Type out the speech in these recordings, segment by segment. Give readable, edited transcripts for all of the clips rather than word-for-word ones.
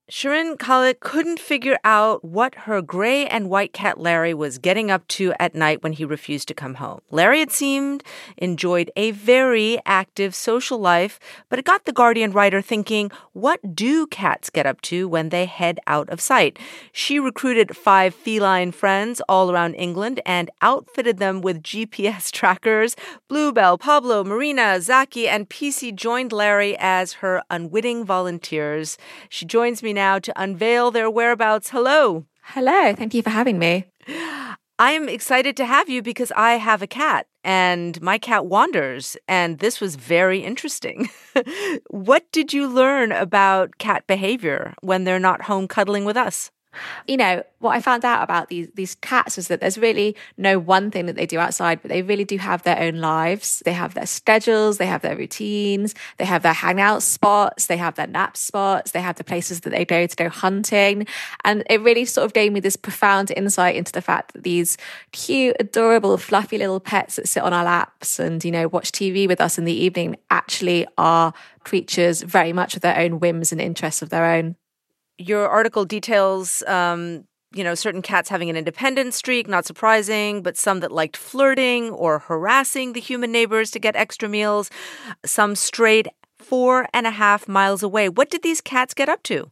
Shirin Khalid couldn't figure out what her gray and white cat Larry was getting up to at night when he refused to come home. Larry, it seemed, enjoyed a very active social life, but it got the Guardian writer thinking, what do cats get up to when they head out of sight? She recruited 5 feline friends all around England and outfitted them with GPS trackers. Bluebell, Pablo, Marina, Zaki, and PC joined Larry as her unwitting volunteers. She joins me now to unveil their whereabouts. Hello. Hello. Thank you for having me. I am excited to have you because I have a cat and my cat wanders, and this was very interesting. What did you learn about cat behavior when they're not home cuddling with us? You know, what I found out about these cats is that there's really no one thing that they do outside, but they really do have their own lives. They have their schedules, they have their routines, they have their hangout spots, they have their nap spots, they have the places that they go hunting. And it really sort of gave me this profound insight into the fact that these cute, adorable, fluffy little pets that sit on our laps and, you know, watch TV with us in the evening actually are creatures very much with their own whims and interests of their own. Your article details, certain cats having an independent streak, not surprising, but some that liked flirting or harassing the human neighbors to get extra meals. Some strayed 4.5 miles away. What did these cats get up to?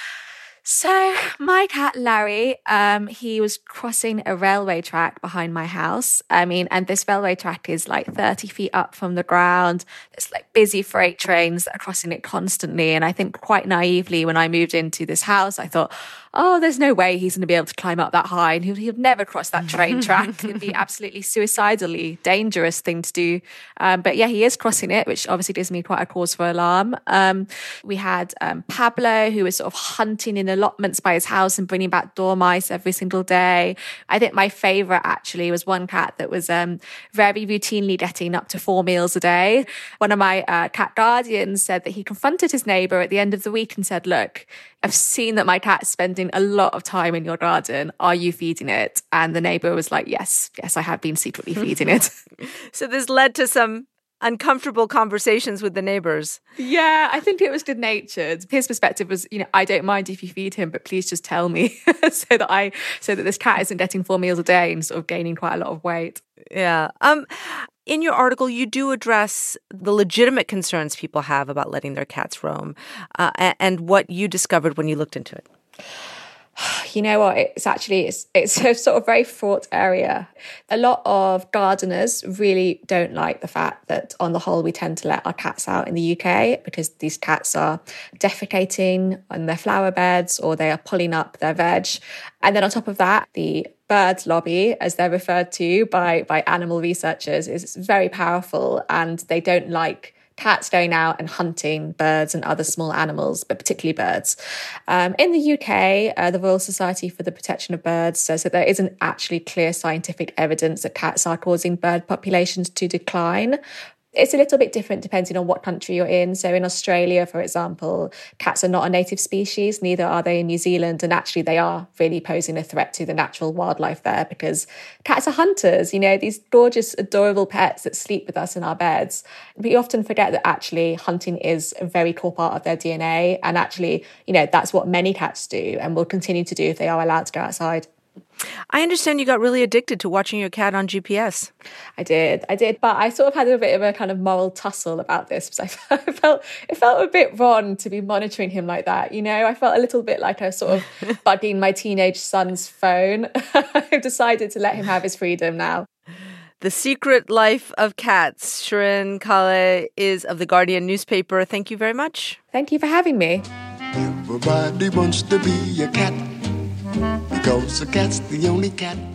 So my cat, Larry, he was crossing a railway track behind my house. And this railway track is like 30 feet up from the ground. There's like busy freight trains that are crossing it constantly. And I think quite naively, when I moved into this house, I thought, oh, there's no way he's going to be able to climb up that high. And he'll never cross that train track. It'd be absolutely suicidally dangerous thing to do. But yeah, he is crossing it, which obviously gives me quite a cause for alarm. We had Pablo, who was sort of hunting in allotments by his house and bringing back dormice every single day. I think my favorite actually was one cat that was very routinely getting up to 4 meals a day. One of my cat guardians said that he confronted his neighbor at the end of the week and said, look, I've seen that my cat's spending a lot of time in your garden. Are you feeding it? And the neighbor was like, yes, I have been secretly feeding it. So this led to some uncomfortable conversations with the neighbors. Yeah, I think it was good-natured. His perspective was, I don't mind if you feed him, but please just tell me so that this cat isn't getting 4 meals a day and sort of gaining quite a lot of weight. Yeah. In your article, you do address the legitimate concerns people have about letting their cats roam and what you discovered when you looked into it. You know what? It's a sort of very fraught area. A lot of gardeners really don't like the fact that on the whole we tend to let our cats out in the UK because these cats are defecating on their flower beds or they are pulling up their veg. And then on top of that, the bird lobby, as they're referred to by animal researchers, is very powerful, and they don't like cats going out and hunting birds and other small animals, but particularly birds. In the UK, the Royal Society for the Protection of Birds says that there isn't actually clear scientific evidence that cats are causing bird populations to decline. It's a little bit different depending on what country you're in. So in Australia, for example, cats are not a native species, neither are they in New Zealand. And actually, they are really posing a threat to the natural wildlife there because cats are hunters, these gorgeous, adorable pets that sleep with us in our beds. We often forget that actually hunting is a very core part of their DNA. And actually, that's what many cats do and will continue to do if they are allowed to go outside. I understand you got really addicted to watching your cat on GPS. I did. But I sort of had a bit of a kind of moral tussle about this because it felt a bit wrong to be monitoring him like that. I felt a little bit like I sort of bugging my teenage son's phone. I've decided to let him have his freedom now. The Secret Life of Cats. Shirin Khalid is of The Guardian newspaper. Thank you very much. Thank you for having me. Everybody wants to be a cat. Because a cat's the only cat